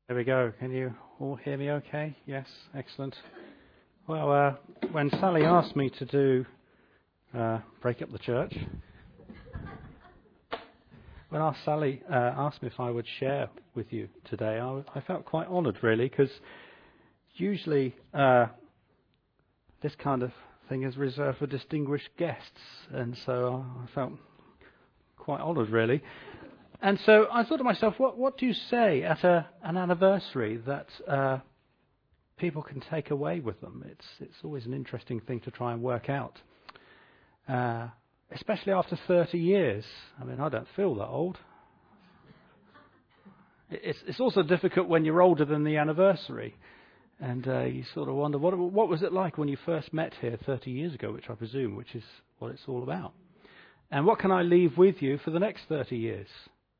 There we go. Can you all hear me okay? Yes, excellent. Well, when Sally asked me to do break up the church, when Sally asked me if I would share with you today, I felt quite honoured, really, because usually this kind of thing is reserved for distinguished guests, and so I felt quite honoured, really. And so I thought to myself, what do you say at an anniversary that people can take away with them? It's always an interesting thing to try and work out, especially after 30 years. I mean, I don't feel that old. It's also difficult when you're older than the anniversary, and you sort of wonder, what was it like when you first met here 30 years ago, which I presume, which is what it's all about. And what can I leave with you for the next 30 years?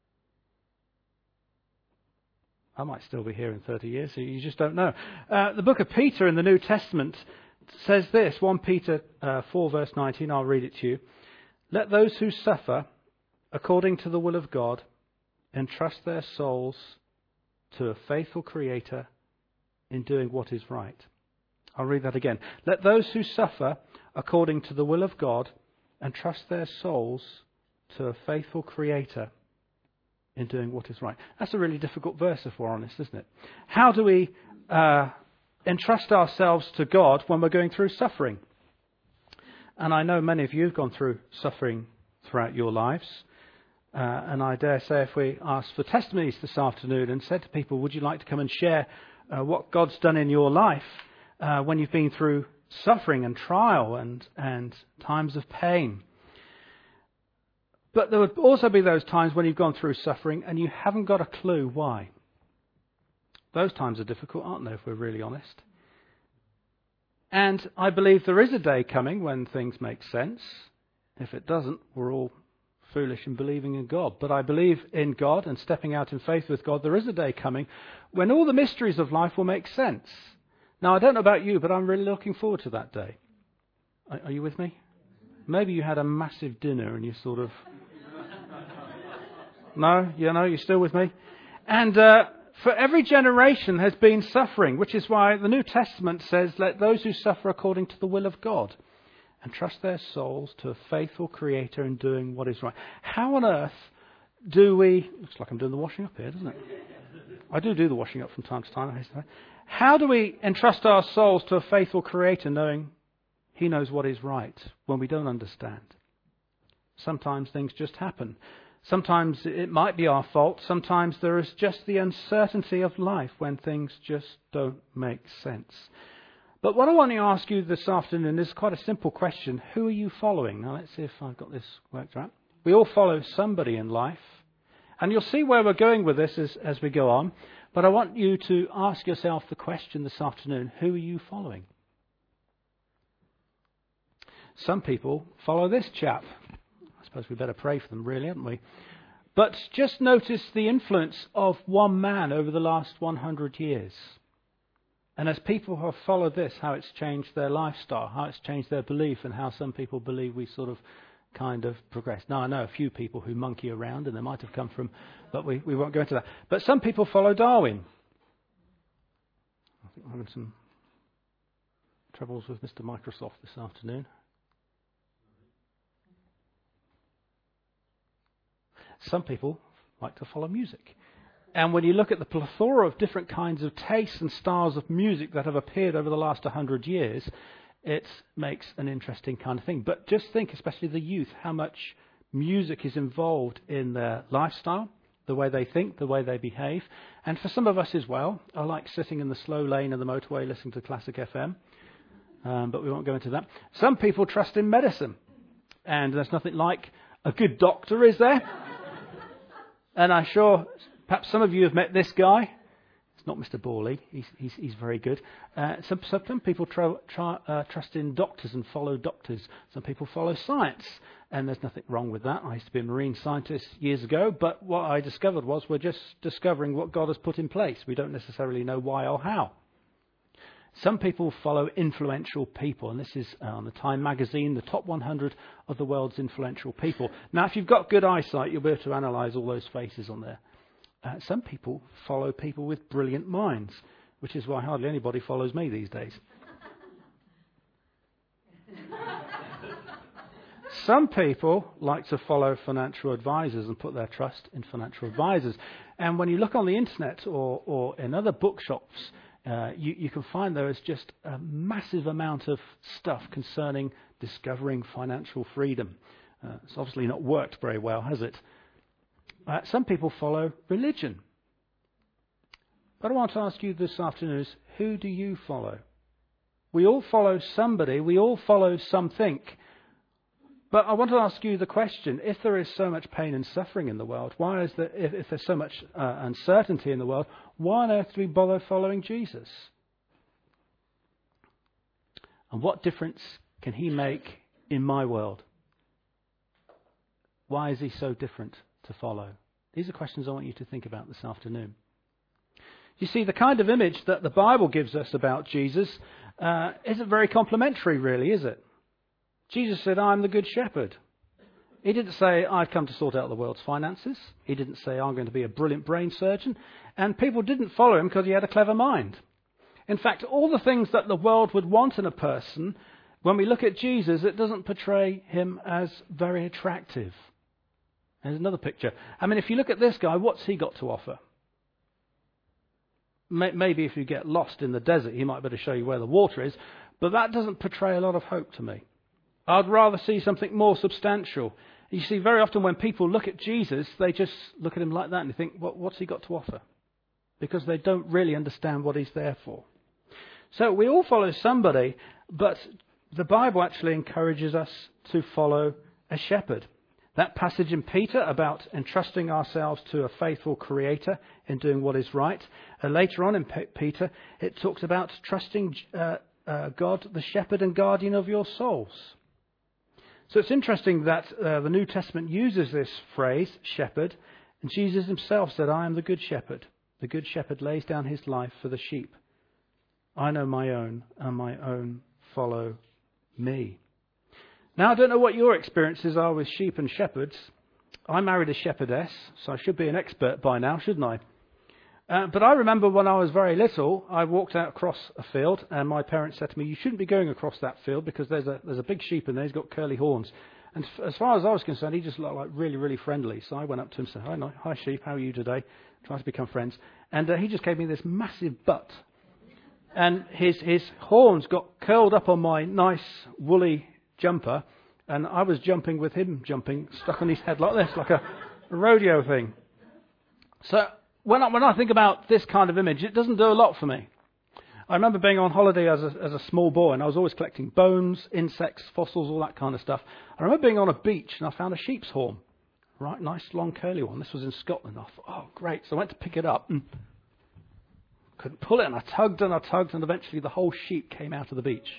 I might still be here in 30 years, so you just don't know. The book of Peter in the New Testament says this, 1 Peter 4 verse 19, I'll read it to you. Let those who suffer according to the will of God entrust their souls to a faithful Creator in doing what is right. I'll read that again. Let those who suffer according to the will of God entrust their souls to a faithful Creator in doing what is right. That's a really difficult verse, if we're honest, isn't it? How do we entrust ourselves to God when we're going through suffering? And I know many of you have gone through suffering throughout your lives. And I dare say if we asked for testimonies this afternoon and said to people, would you like to come and share what God's done in your life when you've been through suffering and trial and times of pain? But there would also be those times when you've gone through suffering and you haven't got a clue why. Those times are difficult, aren't they, if we're really honest? And I believe there is a day coming when things make sense. If it doesn't, we're all foolish in believing in God. But I believe in God and stepping out in faith with God. There is a day coming when all the mysteries of life will make sense. Now, I don't know about you, but I'm really looking forward to that day. Are you with me? Maybe you had a massive dinner and you sort of... No, you're still with me? And for every generation has been suffering, which is why the New Testament says, let those who suffer according to the will of God entrust their souls to a faithful Creator in doing what is right. How on earth do we... Looks like I'm doing the washing up here, doesn't it? I do the washing up from time to time. How do we entrust our souls to a faithful Creator knowing He knows what is right when we don't understand? Sometimes things just happen. Sometimes it might be our fault. Sometimes there is just the uncertainty of life when things just don't make sense. But what I want to ask you this afternoon is quite a simple question. Who are you following? Now let's see if I've got this worked out. We all follow somebody in life. And you'll see where we're going with this as we go on. But I want you to ask yourself the question this afternoon. Who are you following? Some people follow this chap. I suppose we better pray for them, really, haven't we? But just notice the influence of one man over the last 100 years. And as people have followed this, how it's changed their lifestyle, how it's changed their belief, and how some people believe we sort of kind of progress. Now, I know a few people who monkey around, and they might have come from, but we won't go into that. But some people follow Darwin. I think I'm having some troubles with Mr. Microsoft this afternoon. Some people like to follow music. And when you look at the plethora of different kinds of tastes and styles of music that have appeared over the last 100 years, it makes an interesting kind of thing. But just think, especially the youth, how much music is involved in their lifestyle, the way they think, the way they behave. And for some of us as well, I like sitting in the slow lane of the motorway listening to Classic FM, but we won't go into that. Some people trust in medicine, and there's nothing like a good doctor, is there? And I'm sure perhaps some of you have met this guy. It's not Mr. Borley. He's very good. Some people trust in doctors and follow doctors. Some people follow science. And there's nothing wrong with that. I used to be a marine scientist years ago. But what I discovered was we're just discovering what God has put in place. We don't necessarily know why or how. Some people follow influential people, and this is on the Time magazine, the top 100 of the world's influential people. Now, if you've got good eyesight, you'll be able to analyse all those faces on there. Some people follow people with brilliant minds, which is why hardly anybody follows me these days. Some people like to follow financial advisors and put their trust in financial advisors. And when you look on the internet or in other bookshops, you can find there is just a massive amount of stuff concerning discovering financial freedom. It's obviously not worked very well, has it? Some people follow religion. But I want to ask you this afternoon is, who do you follow? We all follow somebody. We all follow something. But I want to ask you the question, if there is so much pain and suffering in the world, why is there, if there's so much uncertainty in the world, why on earth do we bother following Jesus? And what difference can he make in my world? Why is he so different to follow? These are questions I want you to think about this afternoon. You see, the kind of image that the Bible gives us about Jesus isn't very complimentary, really, is it? Jesus said, I'm the good shepherd. He didn't say, I've come to sort out the world's finances. He didn't say, I'm going to be a brilliant brain surgeon. And people didn't follow him because he had a clever mind. In fact, all the things that the world would want in a person, when we look at Jesus, it doesn't portray him as very attractive. There's another picture. I mean, if you look at this guy, what's he got to offer? Maybe if you get lost in the desert, he might be able to show you where the water is. But that doesn't portray a lot of hope to me. I'd rather see something more substantial. You see, very often when people look at Jesus, they just look at him like that and they think, what's he got to offer? Because they don't really understand what he's there for. So we all follow somebody, but the Bible actually encourages us to follow a shepherd. That passage in Peter about entrusting ourselves to a faithful Creator in doing what is right. Later on in Peter, it talks about trusting God, the shepherd and guardian of your souls. So it's interesting that the New Testament uses this phrase, shepherd, and Jesus himself said, I am the good shepherd. The good shepherd lays down his life for the sheep. I know my own, and my own follow me. Now, I don't know what your experiences are with sheep and shepherds. I married a shepherdess, so I should be an expert by now, shouldn't I? But I remember when I was very little, I walked out across a field, and my parents said to me, you shouldn't be going across that field because there's a big sheep in there, he's got curly horns. And as far as I was concerned, he just looked like really, really friendly. So I went up to him and said, hi sheep, how are you today? Trying to become friends. And he just gave me this massive butt. And his horns got curled up on my nice woolly jumper, and I was jumping with him jumping, stuck on his head like this, like a rodeo thing. So when I think about this kind of image, it doesn't do a lot for me. I remember being on holiday as a small boy, and I was always collecting bones, insects, fossils, all that kind of stuff. I remember being on a beach, and I found a sheep's horn. Right, nice, long, curly one. This was in Scotland. I thought, oh, great. So I went to pick it up, and couldn't pull it, and I tugged, and eventually the whole sheep came out of the beach.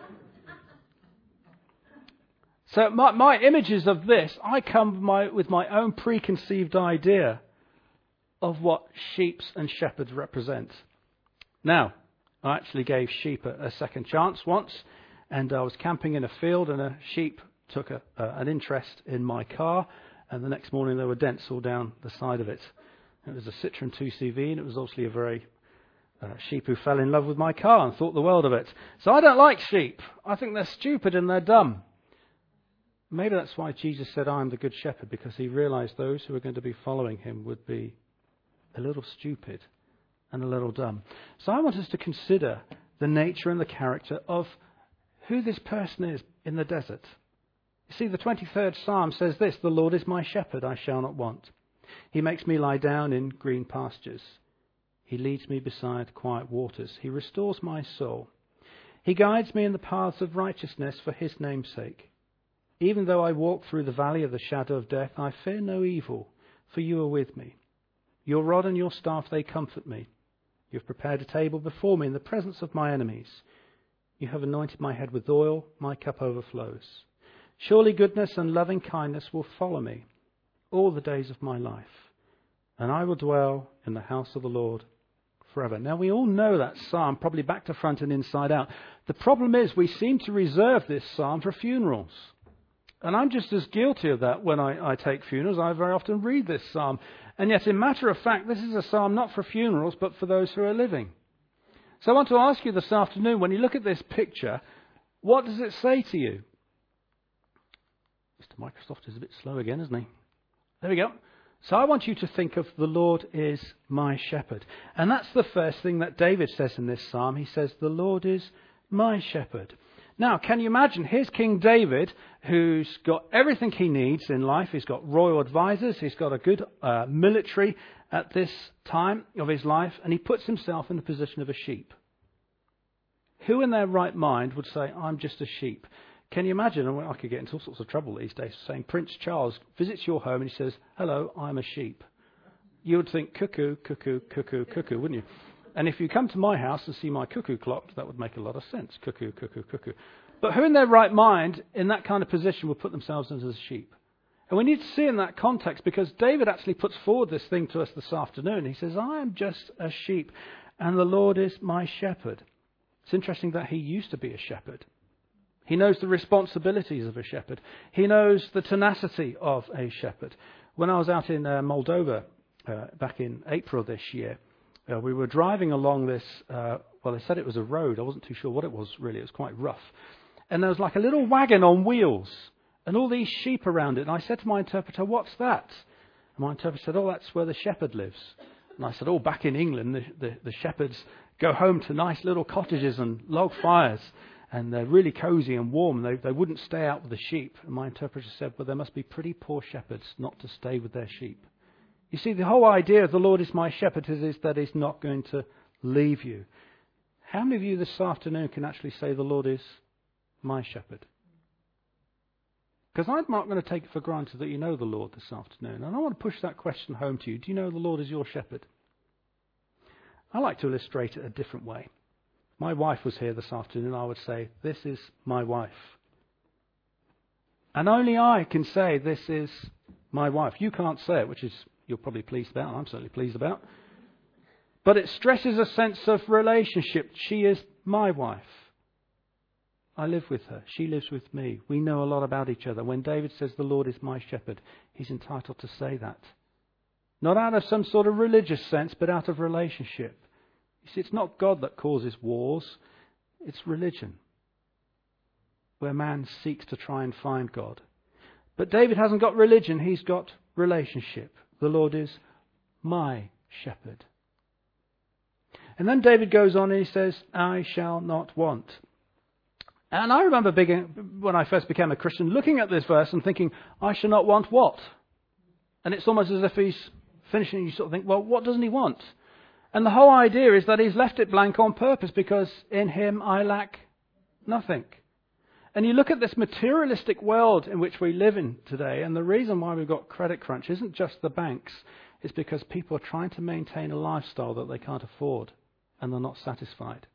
So my images of this, I come with my own preconceived idea of what sheep and shepherds represent. Now, I actually gave sheep a second chance once, and I was camping in a field, and a sheep took an interest in my car, and the next morning there were dents all down the side of it. It was a Citroen 2CV, and it was obviously a very sheep who fell in love with my car and thought the world of it. So I don't like sheep. I think they're stupid and they're dumb. Maybe that's why Jesus said, I am the good shepherd, because he realized those who are going to be following him would be a little stupid and a little dumb. So I want us to consider the nature and the character of who this person is in the desert. You see, the 23rd Psalm says this, the Lord is my shepherd, I shall not want. He makes me lie down in green pastures. He leads me beside quiet waters. He restores my soul. He guides me in the paths of righteousness for his name's sake. Even though I walk through the valley of the shadow of death, I fear no evil, for you are with me. Your rod and your staff, they comfort me. You have prepared a table before me in the presence of my enemies. You have anointed my head with oil, my cup overflows. Surely goodness and loving kindness will follow me all the days of my life, and I will dwell in the house of the Lord forever. Now, we all know that psalm, probably back to front and inside out. The problem is we seem to reserve this psalm for funerals. And I'm just as guilty of that when I take funerals. I very often read this psalm. And yet, in matter of fact, this is a psalm not for funerals, but for those who are living. So I want to ask you this afternoon, when you look at this picture, what does it say to you? Mr. Microsoft is a bit slow again, isn't he? There we go. So I want you to think of the Lord is my shepherd. And that's the first thing that David says in this psalm. He says, the Lord is my shepherd. Now, can you imagine? Here's King David, who's got everything he needs in life. He's got royal advisors. He's got a good military at this time of his life. And he puts himself in the position of a sheep. Who in their right mind would say, I'm just a sheep? Can you imagine? I could get into all sorts of trouble these days saying Prince Charles visits your home and he says, hello, I'm a sheep. You would think cuckoo, cuckoo, cuckoo, cuckoo, wouldn't you? And if you come to my house and see my cuckoo clock, that would make a lot of sense. Cuckoo, cuckoo, cuckoo. But who in their right mind in that kind of position would put themselves as a sheep? And we need to see in that context, because David actually puts forward this thing to us this afternoon. He says, I am just a sheep and the Lord is my shepherd. It's interesting that he used to be a shepherd. He knows the responsibilities of a shepherd. He knows the tenacity of a shepherd. When I was out in Moldova back in April this year, we were driving along this, they said it was a road. I wasn't too sure what it was really. It was quite rough. And there was like a little wagon on wheels and all these sheep around it. And I said to my interpreter, what's that? And my interpreter said, that's where the shepherd lives. And I said, back in England, the shepherds go home to nice little cottages and log fires. And they're really cosy and warm. They wouldn't stay out with the sheep. And my interpreter said, there must be pretty poor shepherds not to stay with their sheep. You see, the whole idea of the Lord is my shepherd is that he's not going to leave you. How many of you this afternoon can actually say the Lord is my shepherd? Because I'm not going to take it for granted that you know the Lord this afternoon. And I want to push that question home to you. Do you know the Lord is your shepherd? I like to illustrate it a different way. My wife was here this afternoon, I would say, this is my wife. And only I can say, this is my wife. You can't say it, which is you're probably pleased about, and I'm certainly pleased about. But it stresses a sense of relationship. She is my wife. I live with her. She lives with me. We know a lot about each other. When David says, the Lord is my shepherd, he's entitled to say that. Not out of some sort of religious sense, but out of relationship. You see, it's not God that causes wars. It's religion, where man seeks to try and find God. But David hasn't got religion. He's got relationship. The Lord is my shepherd. And then David goes on and he says, I shall not want. And I remember when I first became a Christian, looking at this verse and thinking, I shall not want what? And it's almost as if he's finishing and you sort of think, well, what doesn't he want? And the whole idea is that he's left it blank on purpose, because in him I lack nothing. And you look at this materialistic world in which we live in today, and the reason why we've got credit crunch isn't just the banks. It's because people are trying to maintain a lifestyle that they can't afford, and they're not satisfied.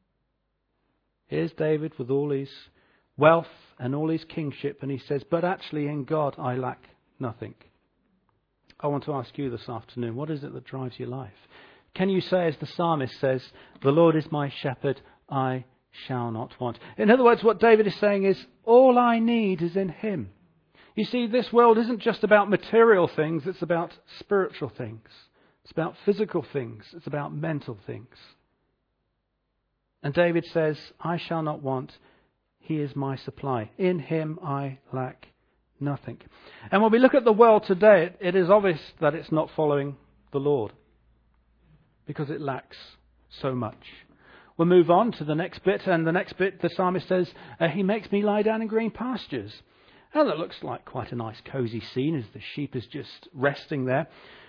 Here's David with all his wealth and all his kingship, and he says, but actually in God I lack nothing. I want to ask you this afternoon, what is it that drives your life? Can you say, as the psalmist says, the Lord is my shepherd, I shall not want? In other words, what David is saying is, all I need is in him. You see, this world isn't just about material things, it's about spiritual things. It's about physical things. It's about mental things. And David says, I shall not want, he is my supply. In him I lack nothing. And when we look at the world today, it is obvious that it's not following the Lord, because it lacks so much. We'll move on to the next bit, and the next bit, the psalmist says, he makes me lie down in green pastures. Now that looks like quite a nice cosy scene as the sheep is just resting there.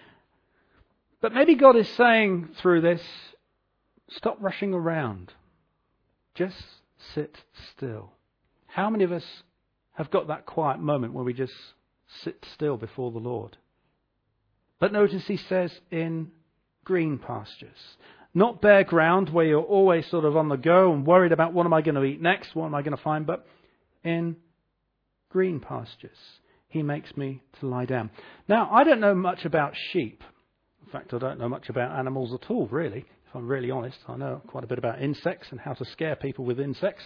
But maybe God is saying through this, stop rushing around. Just sit still. How many of us have got that quiet moment where we just sit still before the Lord? But notice he says in green pastures. Not bare ground where you're always sort of on the go and worried about what am I going to eat next, what am I going to find, but in green pastures. He makes me to lie down. Now, I don't know much about sheep. In fact, I don't know much about animals at all, really. If I'm really honest, I know quite a bit about insects and how to scare people with insects.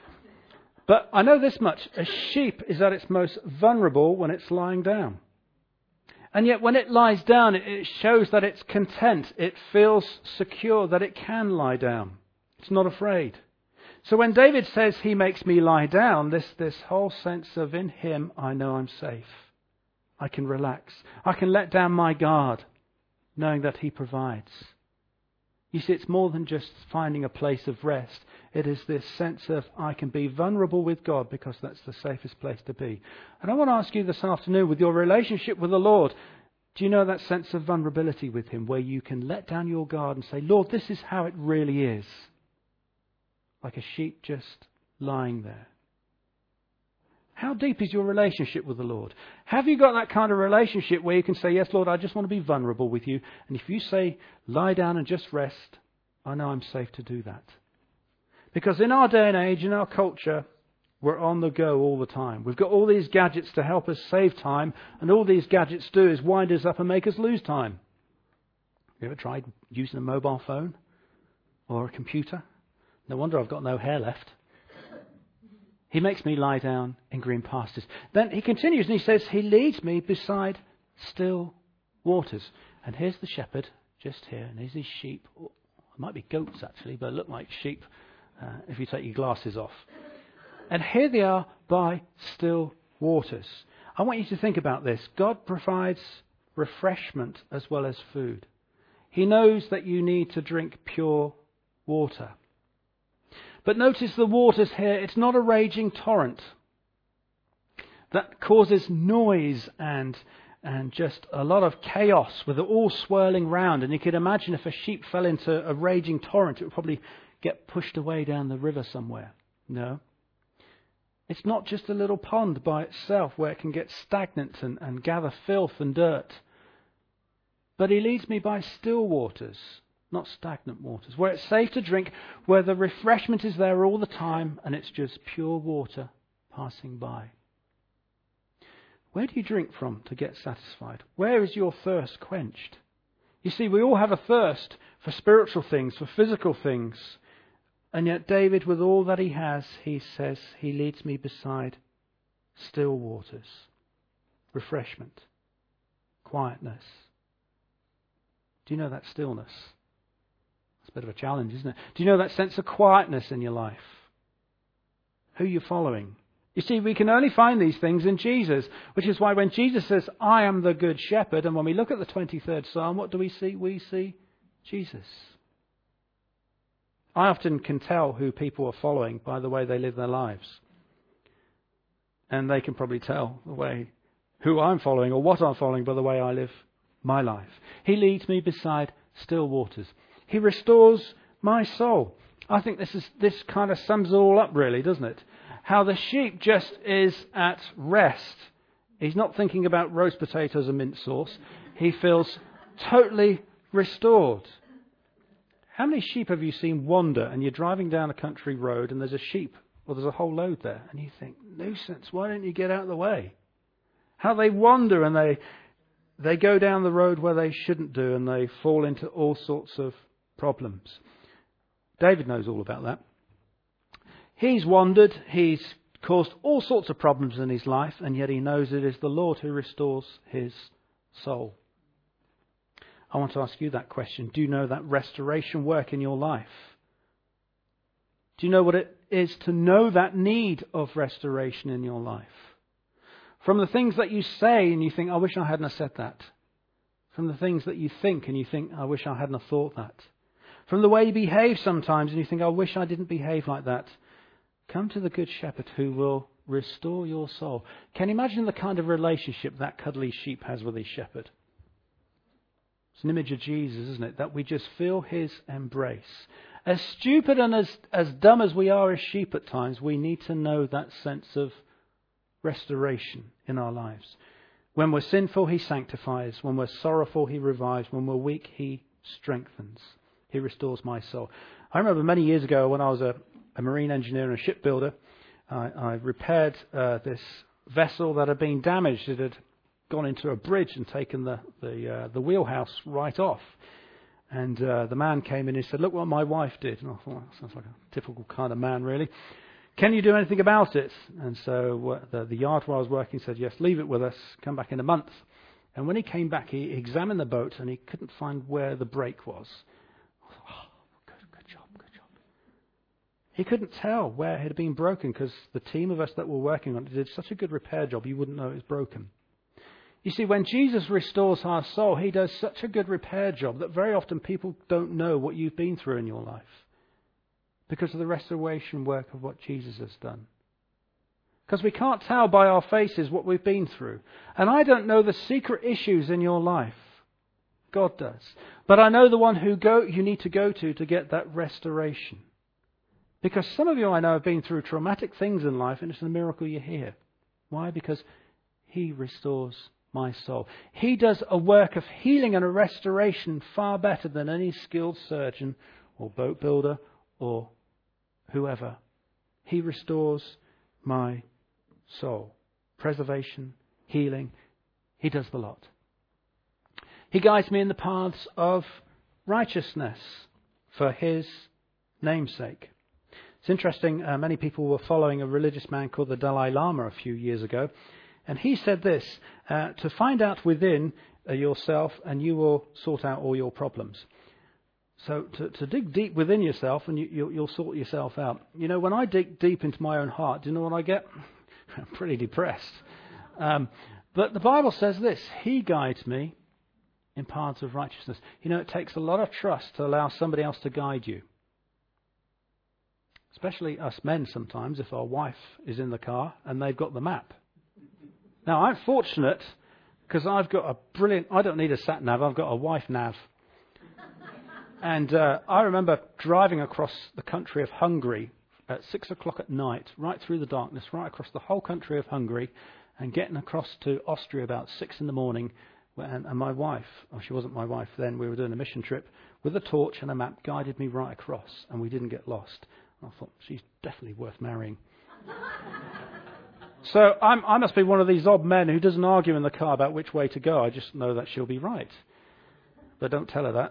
But I know this much. A sheep is at its most vulnerable when it's lying down. And yet when it lies down, it shows that it's content. It feels secure, that it can lie down. It's not afraid. So when David says he makes me lie down, this whole sense of in him I know I'm safe. I can relax. I can let down my guard, knowing that he provides. You see, it's more than just finding a place of rest. It is this sense of I can be vulnerable with God because that's the safest place to be. And I want to ask you this afternoon, with your relationship with the Lord, do you know that sense of vulnerability with him where you can let down your guard and say, Lord, this is how it really is. Like a sheep just lying there. How deep is your relationship with the Lord? Have you got that kind of relationship where you can say, yes, Lord, I just want to be vulnerable with you. And if you say, lie down and just rest, I know I'm safe to do that. Because in our day and age, in our culture, we're on the go all the time. We've got all these gadgets to help us save time. And all these gadgets do is wind us up and make us lose time. You ever tried using a mobile phone or a computer? No wonder I've got no hair left. He makes me lie down in green pastures. Then he continues and he says, he leads me beside still waters. And here's the shepherd just here. And here's his sheep. It might be goats actually, but look like sheep if you take your glasses off. And here they are by still waters. I want you to think about this. God provides refreshment as well as food. He knows that you need to drink pure water. But notice the waters here, it's not a raging torrent that causes noise and just a lot of chaos with it all swirling round. And you could imagine if a sheep fell into a raging torrent, it would probably get pushed away down the river somewhere. No. It's not just a little pond by itself where it can get stagnant and gather filth and dirt. But he leads me by still waters. Not stagnant waters, where it's safe to drink, where the refreshment is there all the time and it's just pure water passing by. Where do you drink from to get satisfied? Where is your thirst quenched? You see, we all have a thirst for spiritual things, for physical things. And yet David, with all that he has, he says, he leads me beside still waters. Refreshment. Quietness. Do you know that stillness? It's a bit of a challenge, isn't it? Do you know that sense of quietness in your life? Who are you following? You see, we can only find these things in Jesus, which is why when Jesus says, I am the good shepherd, and when we look at the 23rd Psalm, what do we see? We see Jesus. I often can tell who people are following by the way they live their lives. And they can probably tell the way who I'm following or what I'm following by the way I live my life. He leads me beside still waters. He restores my soul. I think this kind of sums it all up really, doesn't it? How the sheep just is at rest. He's not thinking about roast potatoes and mint sauce. He feels totally restored. How many sheep have you seen wander and you're driving down a country road and there's a sheep or there's a whole load there and you think, nuisance, why don't you get out of the way? How they wander and they go down the road where they shouldn't do and they fall into all sorts of problems. David knows all about that. He's wandered, he's caused all sorts of problems in his life, and yet he knows it is the Lord who restores his soul. I want to ask you that question. Do you know that restoration work in your life? Do you know what it is to know that need of restoration in your life? From the things that you say and you think, I wish I hadn't said that. From the things that you think and you think, I wish I hadn't thought that. From the way you behave sometimes and you think, I wish I didn't behave like that. Come to the Good Shepherd who will restore your soul. Can you imagine the kind of relationship that cuddly sheep has with his shepherd? It's an image of Jesus, isn't it? That we just feel his embrace. As stupid and as dumb as we are as sheep at times, we need to know that sense of restoration in our lives. When we're sinful, he sanctifies. When we're sorrowful, he revives. When we're weak, he strengthens. He restores my soul. I remember many years ago when I was a marine engineer and a shipbuilder, I repaired this vessel that had been damaged. It had gone into a bridge and taken the wheelhouse right off. And the man came in and said, look what my wife did. And I thought, that sounds like a typical kind of man, really. Can you do anything about it? And so the yard where I was working said, yes, leave it with us. Come back in a month. And when he came back, he examined the boat and he couldn't find where the break was. I thought, oh, good job. He couldn't tell where it had been broken because the team of us that were working on it did such a good repair job, you wouldn't know it was broken. You see, when Jesus restores our soul, he does such a good repair job that very often people don't know what you've been through in your life because of the restoration work of what Jesus has done. Because we can't tell by our faces what we've been through. And I don't know the secret issues in your life. God does. But I know the one you need to go to get that restoration. Because some of you I know have been through traumatic things in life, and it's a miracle you're here. Why? Because he restores my soul. He does a work of healing and a restoration far better than any skilled surgeon or boat builder or whoever. He restores my soul. Preservation, healing. He does the lot. He guides me in the paths of righteousness for his namesake. It's interesting, many people were following a religious man called the Dalai Lama a few years ago. And he said this, to find out within yourself and you will sort out all your problems. So to dig deep within yourself and you'll sort yourself out. You know, when I dig deep into my own heart, do you know what I get? I'm pretty depressed. But the Bible says this, he guides me in paths of righteousness. You know, it takes a lot of trust to allow somebody else to guide you. Especially us men sometimes, if our wife is in the car and they've got the map. Now, I'm fortunate because I've got a brilliant... I don't need a sat-nav, I've got a wife nav. And I remember driving across the country of Hungary at 6 o'clock at night, right through the darkness, right across the whole country of Hungary, and getting across to Austria about 6 in the morning. And my wife, she wasn't my wife then, we were doing a mission trip, with a torch and a map, guided me right across, and we didn't get lost. I thought, she's definitely worth marrying. So I must be one of these odd men who doesn't argue in the car about which way to go. I just know that she'll be right. But don't tell her that.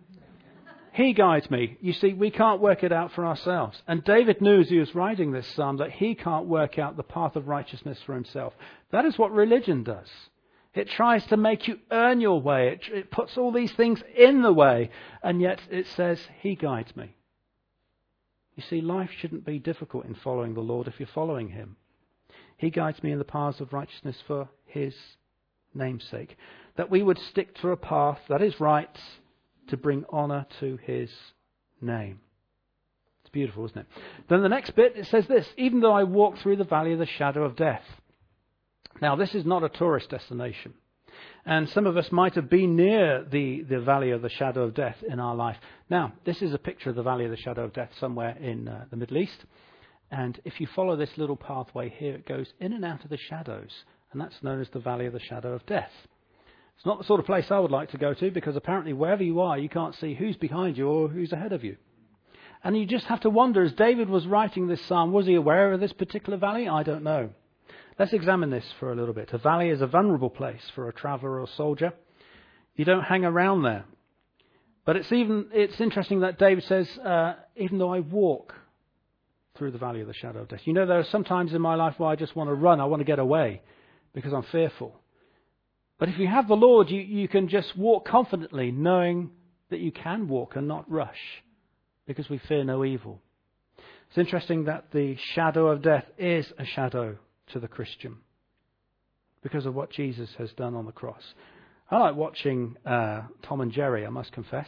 He guides me. You see, we can't work it out for ourselves. And David knew as he was writing this psalm that he can't work out the path of righteousness for himself. That is what religion does. It tries to make you earn your way. It puts all these things in the way. And yet it says, he guides me. You see, life shouldn't be difficult in following the Lord if you're following him. He guides me in the paths of righteousness for his namesake. That we would stick to a path that is right to bring honour to his name. It's beautiful, isn't it? Then the next bit, it says this, even though I walk through the valley of the shadow of death. Now, this is not a tourist destination. And some of us might have been near the valley of the shadow of death in our life. Now, this is a picture of the valley of the shadow of death somewhere in the Middle East. And if you follow this little pathway here, it goes in and out of the shadows. And that's known as the valley of the shadow of death. It's not the sort of place I would like to go to because apparently wherever you are, you can't see who's behind you or who's ahead of you. And you just have to wonder, as David was writing this psalm, was he aware of this particular valley? I don't know. Let's examine this for a little bit. A valley is a vulnerable place for a traveller or a soldier. You don't hang around there. But it's interesting that David says, even though I walk through the valley of the shadow of death. You know, there are some times in my life where I just want to run. I want to get away because I'm fearful. But if you have the Lord, you can just walk confidently, knowing that you can walk and not rush because we fear no evil. It's interesting that the shadow of death is a shadow to the Christian because of what Jesus has done on the cross. I like watching Tom and Jerry, I must confess.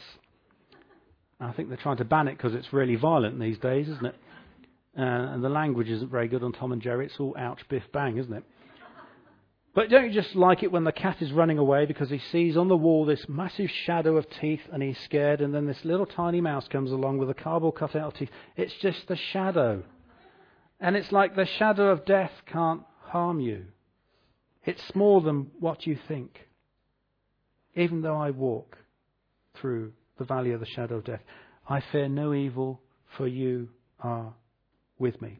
I think they're trying to ban it because it's really violent these days, isn't it? And the language isn't very good on Tom and Jerry. It's all ouch, biff, bang, isn't it? But don't you just like it when the cat is running away because he sees on the wall this massive shadow of teeth and he's scared, and then this little tiny mouse comes along with a cardboard cutout of teeth. It's just the shadow. And it's like the shadow of death can't harm you. It's more than what you think. Even though I walk through the valley of the shadow of death, I fear no evil, for you are with me.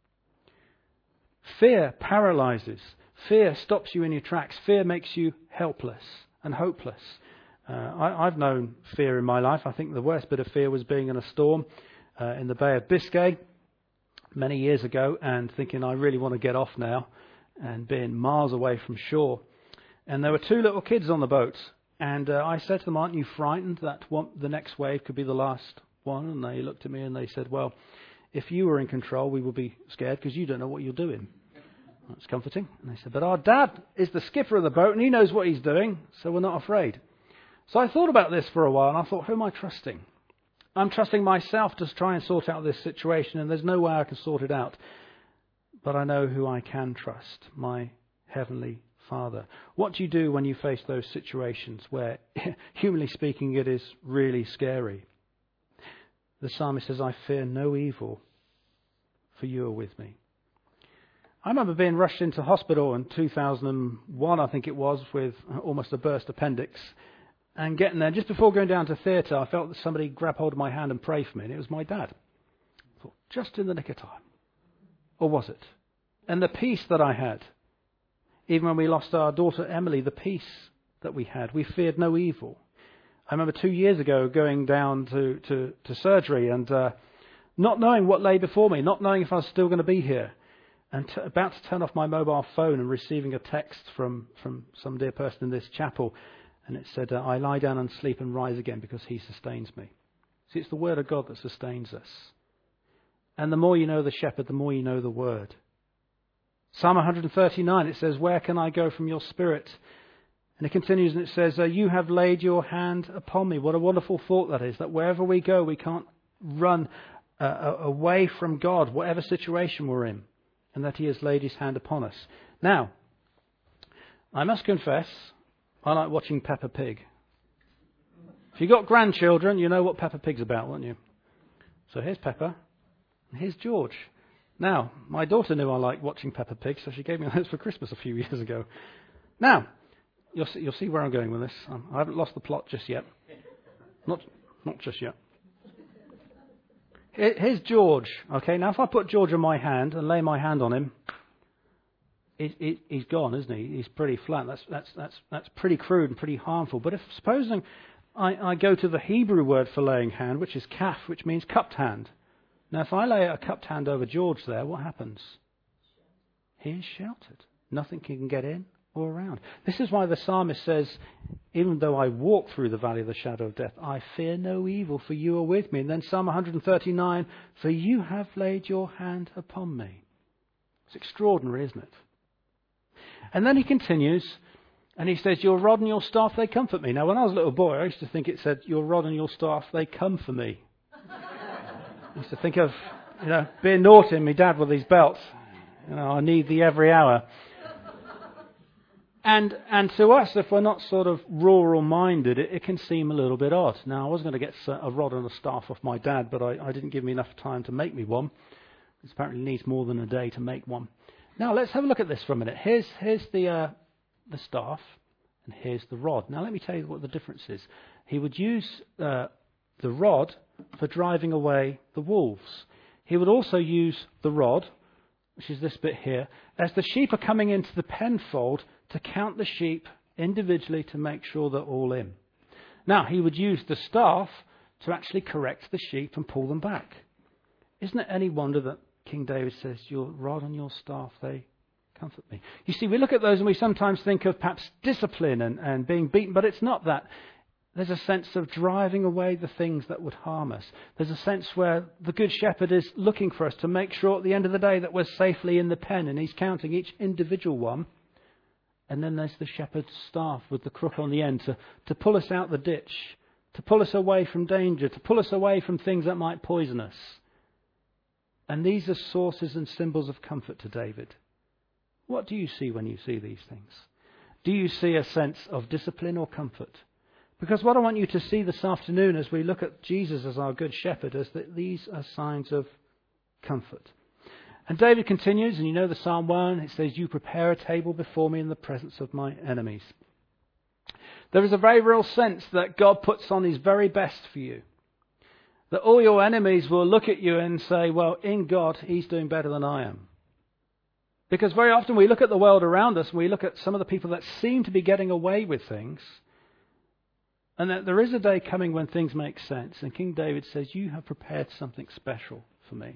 Fear paralyzes. Fear stops you in your tracks. Fear makes you helpless and hopeless. I've known fear in my life. I think the worst bit of fear was being in a storm in the Bay of Biscay many years ago and thinking I really want to get off now and being miles away from shore. And there were 2 little kids on the boat. And I said to them, aren't you frightened that the next wave could be the last one? And they looked at me and they said, well, if you were in control, we would be scared because you don't know what you're doing. That's comforting. And they said, but our dad is the skipper of the boat and he knows what he's doing, so we're not afraid. So I thought about this for a while and I thought, who am I trusting? I'm trusting myself to try and sort out this situation, and there's no way I can sort it out. But I know who I can trust, my Heavenly Father. What do you do when you face those situations where, humanly speaking, it is really scary? The psalmist says, I fear no evil, for you are with me. I remember being rushed into hospital in 2001, I think it was, with almost a burst appendix. And getting there, just before going down to theatre, I felt that somebody grab hold of my hand and pray for me, and it was my dad. I thought, just in the nick of time. Or was it? And the peace that I had, even when we lost our daughter Emily, the peace that we had, we feared no evil. I remember 2 years ago going down to surgery and not knowing what lay before me, not knowing if I was still going to be here, and about to turn off my mobile phone and receiving a text from some dear person in this chapel. And it said, I lie down and sleep and rise again because he sustains me. See, it's the word of God that sustains us. And the more you know the shepherd, the more you know the word. Psalm 139, it says, where can I go from your spirit? And it continues and it says, you have laid your hand upon me. What a wonderful thought that is, that wherever we go, we can't run away from God, whatever situation we're in, and that he has laid his hand upon us. Now, I must confess, I like watching Peppa Pig. If you've got grandchildren, you know what Peppa Pig's about, won't you? So here's Peppa, and here's George. Now, my daughter knew I liked watching Peppa Pig, so she gave me those for Christmas a few years ago. Now, you'll see where I'm going with this. I haven't lost the plot just yet. Not just yet. Here's George. Okay, now if I put George in my hand and lay my hand on him, he's gone, isn't he? He's pretty flat. That's pretty crude and pretty harmful. But if supposing I go to the Hebrew word for laying hand, which is kaf, which means cupped hand. Now, if I lay a cupped hand over George there, what happens? He is sheltered. Nothing can get in or around. This is why the psalmist says, even though I walk through the valley of the shadow of death, I fear no evil, for you are with me. And then Psalm 139, for you have laid your hand upon me. It's extraordinary, isn't it? And then he continues, and he says, your rod and your staff, they comfort me. Now, when I was a little boy, I used to think it said, your rod and your staff, they come for me. I used to think of, being naughty and my dad with his belts. I need thee every hour. And to us, if we're not sort of rural-minded, it can seem a little bit odd. Now, I was going to get a rod and a staff off my dad, but I didn't give me enough time to make me one. It apparently needs more than a day to make one. Now, let's have a look at this for a minute. Here's the staff, and here's the rod. Now, let me tell you what the difference is. He would use the rod for driving away the wolves. He would also use the rod, which is this bit here, as the sheep are coming into the penfold to count the sheep individually to make sure they're all in. Now, he would use the staff to actually correct the sheep and pull them back. Isn't it any wonder that King David says, your rod and your staff, they comfort me? You see, we look at those and we sometimes think of perhaps discipline and being beaten, but it's not that. There's a sense of driving away the things that would harm us. There's a sense where the Good Shepherd is looking for us to make sure at the end of the day that we're safely in the pen, and he's counting each individual one. And then there's the shepherd's staff with the crook on the end to pull us out the ditch, to pull us away from danger, to pull us away from things that might poison us. And these are sources and symbols of comfort to David. What do you see when you see these things? Do you see a sense of discipline or comfort? Because what I want you to see this afternoon as we look at Jesus as our good shepherd is that these are signs of comfort. And David continues, and you know the Psalm 1, it says, you prepare a table before me in the presence of my enemies. There is a very real sense that God puts on his very best for you. That all your enemies will look at you and say, well, in God, he's doing better than I am. Because very often we look at the world around us and we look at some of the people that seem to be getting away with things. And that there is a day coming when things make sense. And King David says, you have prepared something special for me.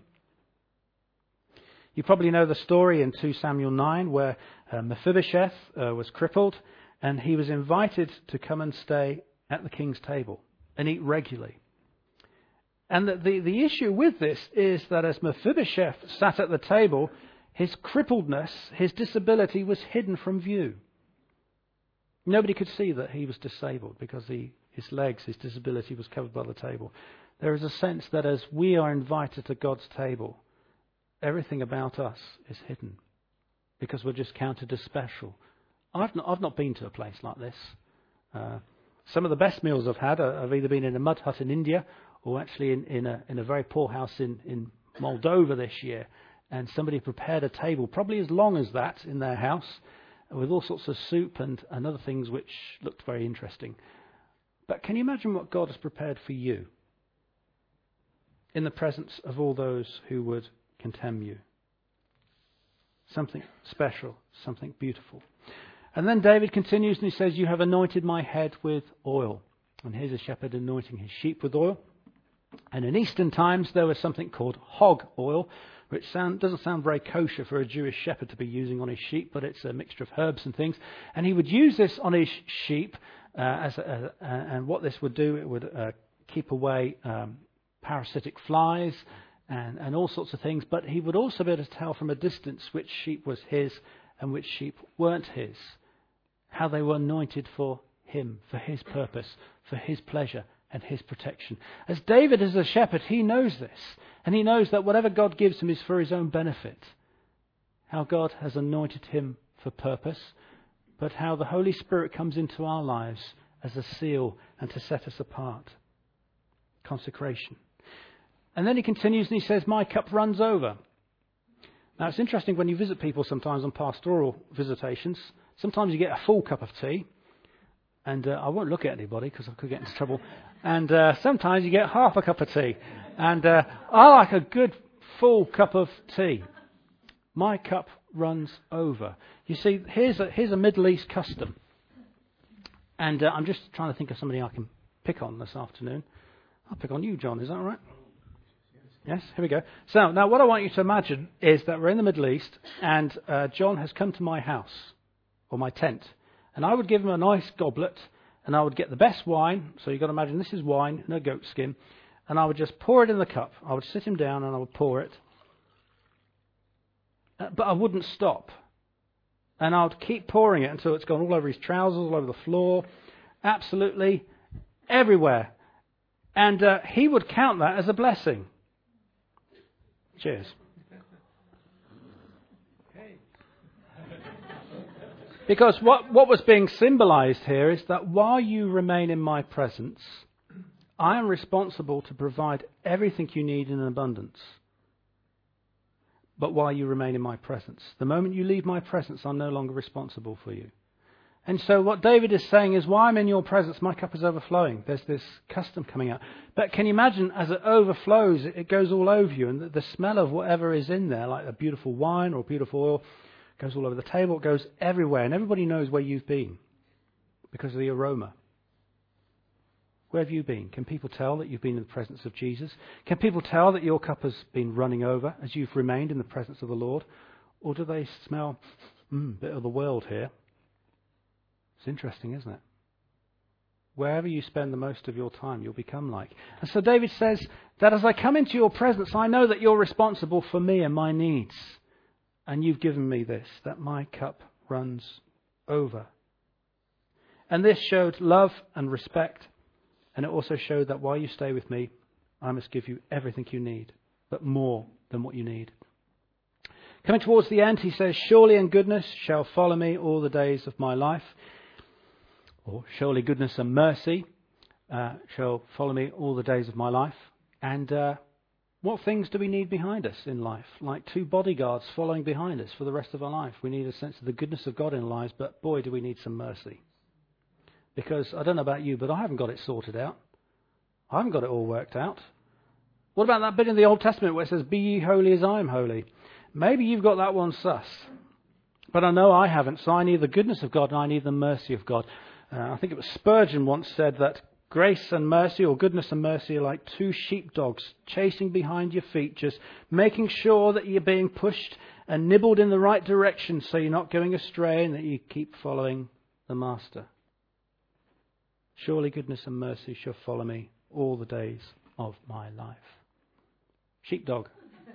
You probably know the story in 2 Samuel 9 where Mephibosheth was crippled. And he was invited to come and stay at the king's table and eat regularly. And the issue with this is that as Mephibosheth sat at the table, his crippledness, his disability was hidden from view. Nobody could see that he was disabled because his legs, his disability was covered by the table. There is a sense that as we are invited to God's table, everything about us is hidden because we're just counted as special. I've not been to a place like this. Some of the best meals I've had have either been in a mud hut in India or actually in a very poor house in Moldova this year. And somebody prepared a table probably as long as that in their house with all sorts of soup and other things which looked very interesting. But can you imagine what God has prepared for you in the presence of all those who would contemn you? Something special, something beautiful. And then David continues and he says, you have anointed my head with oil. And here's a shepherd anointing his sheep with oil. And in Eastern times there was something called hog oil, which doesn't sound very kosher for a Jewish shepherd to be using on his sheep, but it's a mixture of herbs and things. And he would use this on his sheep, and what this would do, it would keep away parasitic flies and all sorts of things. But he would also be able to tell from a distance which sheep was his and which sheep weren't his, how they were anointed for him, for his purpose, for his pleasure and his protection. As David is a shepherd, he knows this. And he knows that whatever God gives him is for his own benefit. How God has anointed him for purpose, but how the Holy Spirit comes into our lives as a seal and to set us apart. Consecration. And then he continues and he says, my cup runs over. Now it's interesting when you visit people sometimes on pastoral visitations. Sometimes you get a full cup of tea. And I won't look at anybody because I could get into trouble. And sometimes you get half a cup of tea. And I like a good full cup of tea. My cup runs over. You see, here's a Middle East custom. And I'm just trying to think of somebody I can pick on this afternoon. I'll pick on you, John. Is that all right? Yes, here we go. So now what I want you to imagine is that we're in the Middle East and John has come to my house or my tent. And I would give him a nice goblet, and I would get the best wine. So you've got to imagine this is wine, no goat skin. And I would just pour it in the cup. I would sit him down and I would pour it. But I wouldn't stop. And I would keep pouring it until it's gone all over his trousers, all over the floor, absolutely everywhere. And he would count that as a blessing. Cheers. Because what was being symbolized here is that while you remain in my presence, I am responsible to provide everything you need in abundance. But while you remain in my presence, the moment you leave my presence, I'm no longer responsible for you. And so what David is saying is, while I'm in your presence, my cup is overflowing. There's this custom coming out. But can you imagine, as it overflows, it goes all over you. And the smell of whatever is in there, like a beautiful wine or beautiful oil, goes all over the table, it goes everywhere, and everybody knows where you've been because of the aroma. Where have you been? Can people tell that you've been in the presence of Jesus? Can people tell that your cup has been running over as you've remained in the presence of the Lord? Or do they smell a bit of the world here? It's interesting, isn't it? Wherever you spend the most of your time, you'll become like. And so David says that as I come into your presence, I know that you're responsible for me and my needs. And you've given me this, that my cup runs over. And this showed love and respect. And it also showed that while you stay with me, I must give you everything you need, but more than what you need. Coming towards the end, he says, surely and goodness shall follow me all the days of my life. Or surely goodness and mercy shall follow me all the days of my life. And what things do we need behind us in life? Like two bodyguards following behind us for the rest of our life. We need a sense of the goodness of God in our lives, but boy, do we need some mercy. Because I don't know about you, but I haven't got it sorted out. I haven't got it all worked out. What about that bit in the Old Testament where it says, be ye holy as I am holy? Maybe you've got that one sus. But I know I haven't, so I need the goodness of God and I need the mercy of God. I think it was Spurgeon once said that grace and mercy, or goodness and mercy, are like two sheepdogs chasing behind your feet, just making sure that you're being pushed and nibbled in the right direction so you're not going astray and that you keep following the master. Surely goodness and mercy shall follow me all the days of my life. Sheepdog.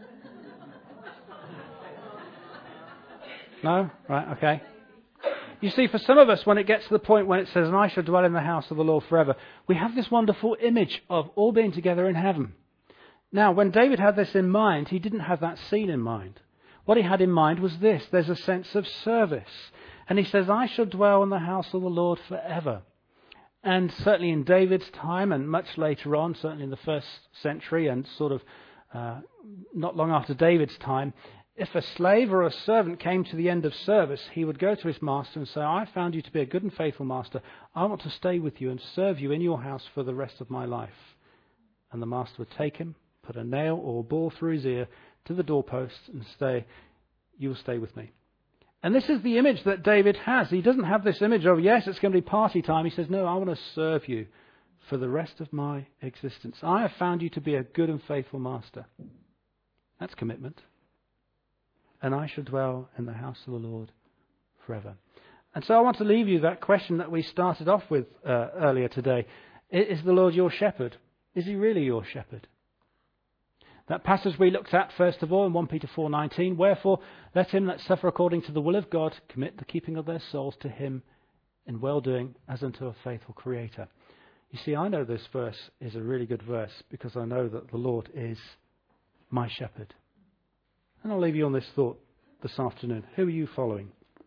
No? Right, okay. You see, for some of us, when it gets to the point when it says, and I shall dwell in the house of the Lord forever, we have this wonderful image of all being together in heaven. Now, when David had this in mind, he didn't have that scene in mind. What he had in mind was this. There's a sense of service. And he says, I shall dwell in the house of the Lord forever. And certainly in David's time, and much later on, certainly in the first century, and sort of not long after David's time, if a slave or a servant came to the end of service, he would go to his master and say, I found you to be a good and faithful master. I want to stay with you and serve you in your house for the rest of my life. And the master would take him, put a nail or a ball through his ear to the doorpost and say, you will stay with me. And this is the image that David has. He doesn't have this image of, yes, it's going to be party time. He says, no, I want to serve you for the rest of my existence. I have found you to be a good and faithful master. That's commitment. And I shall dwell in the house of the Lord forever. And so I want to leave you that question that we started off with earlier today. Is the Lord your shepherd? Is he really your shepherd? That passage we looked at first of all in 1 Peter 4:19, wherefore let him that suffer according to the will of God commit the keeping of their souls to him in well-doing as unto a faithful Creator. You see, I know this verse is a really good verse because I know that the Lord is my shepherd. And I'll leave you on this thought this afternoon. Who are you following?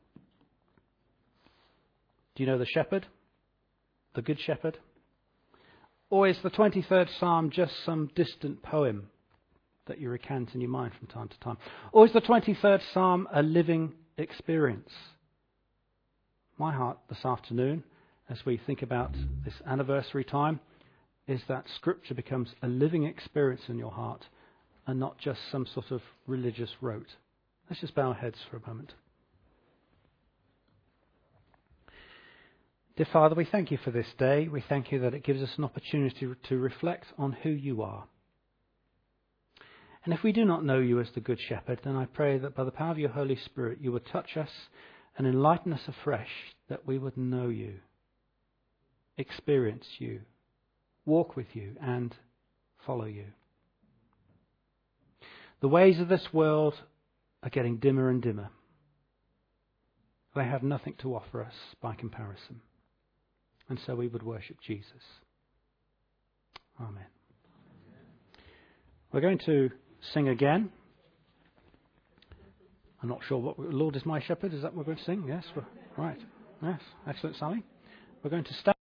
Do you know the shepherd? The good shepherd? Or is the 23rd Psalm just some distant poem that you recant in your mind from time to time? Or is the 23rd Psalm a living experience? My heart this afternoon, as we think about this anniversary time, is that Scripture becomes a living experience in your heart and not just some sort of religious rote. Let's just bow our heads for a moment. Dear Father, we thank you for this day. We thank you that it gives us an opportunity to reflect on who you are. And if we do not know you as the Good Shepherd, then I pray that by the power of your Holy Spirit you would touch us and enlighten us afresh, that we would know you, experience you, walk with you and follow you. The ways of this world are getting dimmer and dimmer. They have nothing to offer us by comparison. And so we would worship Jesus. Amen. We're going to sing again. I'm not sure what Lord is my shepherd. Is that what we're going to sing? Yes. Right. Yes. Excellent, Sally. We're going to stand.